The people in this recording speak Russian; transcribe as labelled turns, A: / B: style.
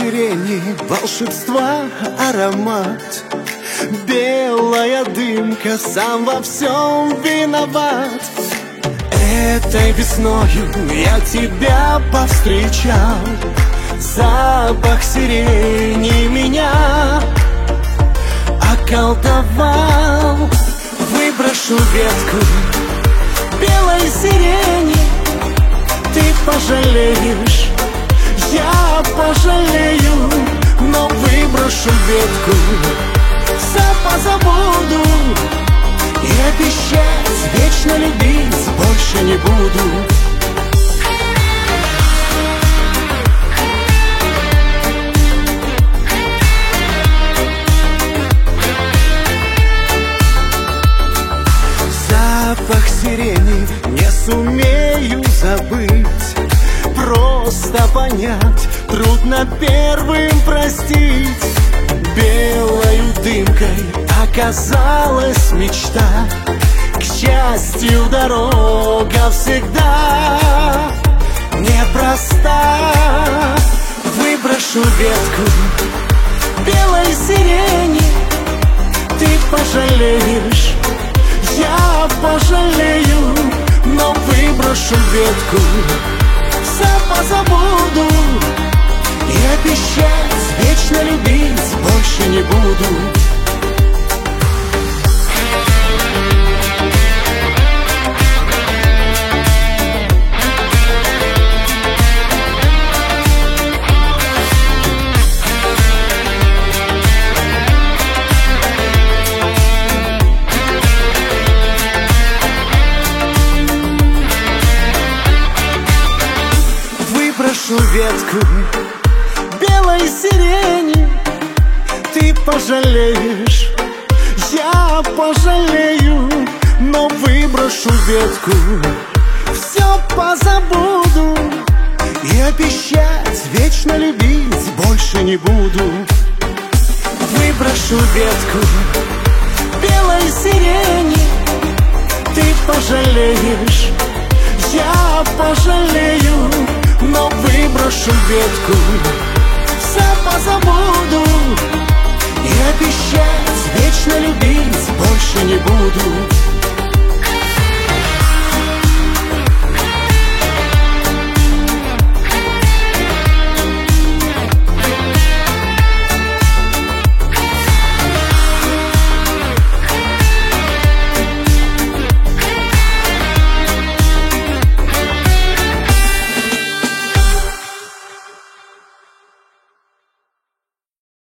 A: сирени, волшебства аромат, белая дымка, сам во всем виноват. Этой весною я тебя повстречал, запах сирени меня околдовал. Выброшу ветку белой сирени, ты пожалеешь, я пожалею, но выброшу ветку, все позабуду и обещать вечно любить больше не буду. Запах сирени не сумею забыть, просто понять, трудно первым простить. Белою дымкой оказалась мечта, к счастью дорога всегда непроста. Выброшу ветку белой сирени, ты пожалеешь, я пожалею, но выброшу ветку, все позабуду и обещать вечно любить больше не буду. Выброшу ветку белой сирени, ты пожалеешь, я пожалею, но выброшу ветку, все позабуду и обещать вечно любить больше не буду. Выброшу ветку белой сирени, ты пожалеешь, я пожалею, но выброшу ветку, все позабуду и обещать вечно любить больше не буду.